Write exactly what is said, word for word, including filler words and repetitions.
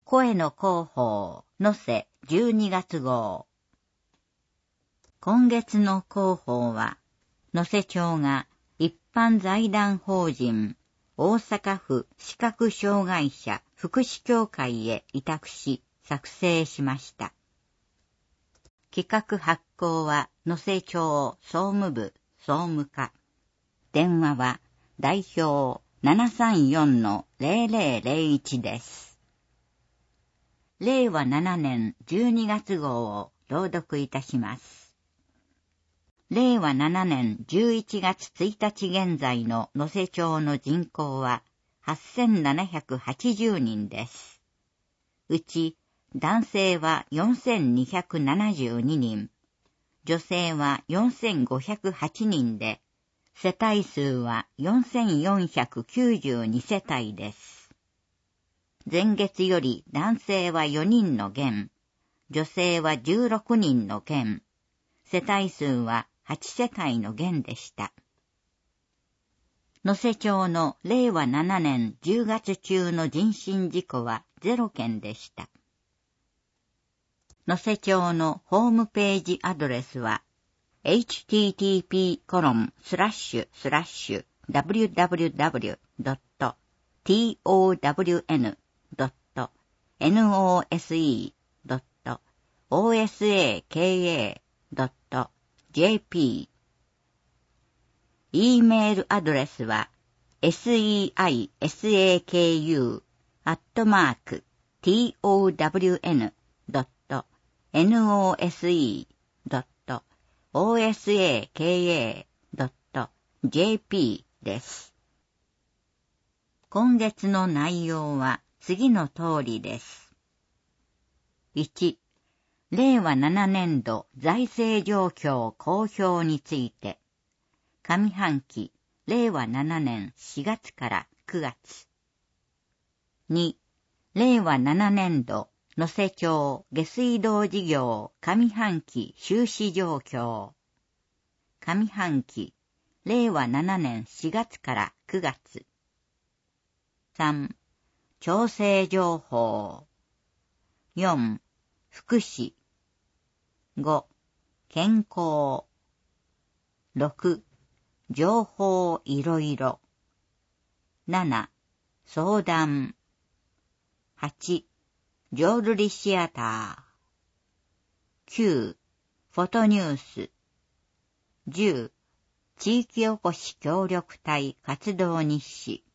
声の広報、能勢じゅうにがつ号。今月の広報は、能勢町が一般財団法人大阪府視覚障害者福祉協会へ委託し作成しました。企画発行は能勢町総務部総務課。電話は代表 ななさんよんのゼロゼロゼロいち です。れいわななねんじゅうにがつ号を朗読いたします。れいわななねんじゅういちがつついたち現在の能勢町の人口ははっせんななひゃくはちじゅうにんです。うち男性はよんせんにひゃくななじゅうににん、女性はよんせんごひゃくはちにんで、世帯数はよんせんよんひゃくきゅうじゅうにせたいです。前月より男性はよにんの減、女性はじゅうろくにんの減、世帯数ははちせたいの減でした。能勢町のれいわななねんじゅうがつ中の人身事故はゼロけんでした。能勢町のホームページアドレスは エイチティーティーピーコロンスラッシュスラッシュダブリューダブリューダブリュードットトウエヌドットノセドットオーエスエーケーエードットジェーピー。e メールアドレスは セイサク アットマーク トウエヌドットノセドットオーエスエーケーエードットジェーピー です。今月の内容は次の通りです。いち、れいわななねんど財政状況公表について、上半期れいわななねんしがつからくがつ。に、れいわななねんど能勢町下水道事業上半期収支状況。上半期れいわななねんしがつからくがつ。さん、調整情報。よん、福祉。ご、健康。ろく、情報いろいろ。なな、相談。はち、浄瑠璃シアター。きゅう、フォトニュース。じゅう、地域おこし協力隊活動日誌。